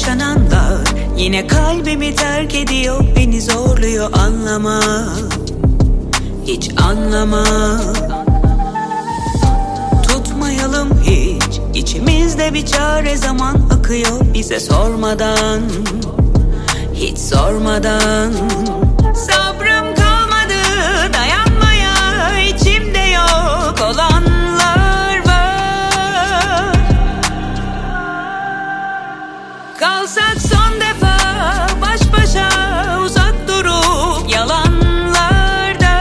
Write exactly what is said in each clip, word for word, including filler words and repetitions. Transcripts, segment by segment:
yaşananlar yine kalbimi terk ediyor, beni zorluyor anlama, hiç anlama. Tutmayalım hiç içimizde bir çare, zaman akıyor bize sormadan, hiç sormadan. Sabrım kalmadı dayanmaya, içimde yok olanlar var. Kalsak son defa baş başa, uzak durup yalanlarda,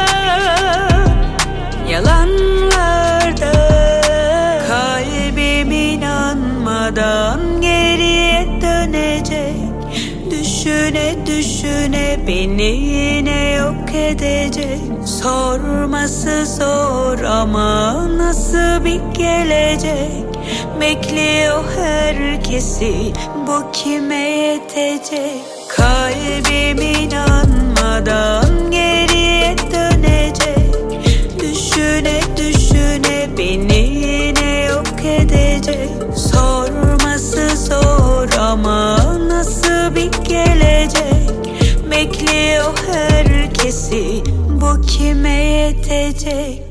yalanlarda. Kalbim inanmadan geriye dönecek, düşüne düşüne beni yine yok edecek. Sorması zor ama nasıl bir gelecek, bekliyor herkesi, bu kime yetecek? Kalbim inanmadan geriye dönecek, düşüne düşüne beni yine yok edecek. Sorması zor ama nasıl bir gelecek, bekliyor herkesi, bu kime yetecek?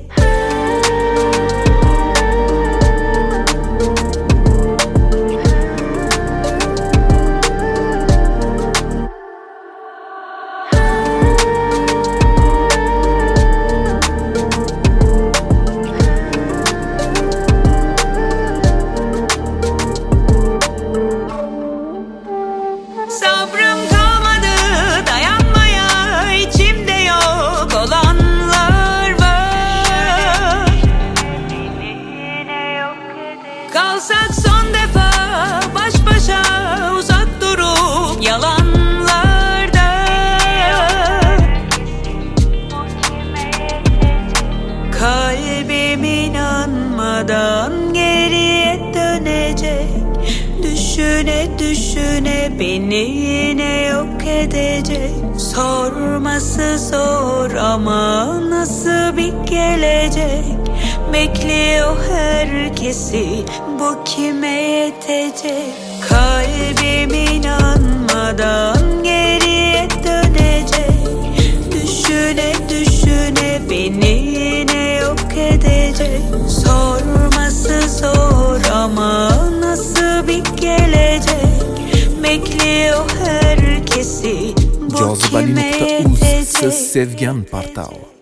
Sabrım kalmadı dayanmaya, içimde yok olanlar var. Kalsak son defa baş başa, uzak durup yalanlarda. Kalbim inanmadan geriye dönecek, düşüne düşüne beni yine yok edecek. Sorması zor ama nasıl bir gelecek, bekliyor herkesi, bu kime yetecek? Kalbim inanmadan geriye dönecek, düşüne düşüne beni yine yok edecek. Sorması zor ama nasıl bir gelecek, bekliyor herkesi, bu kime yetecek? Siz sevgan portal.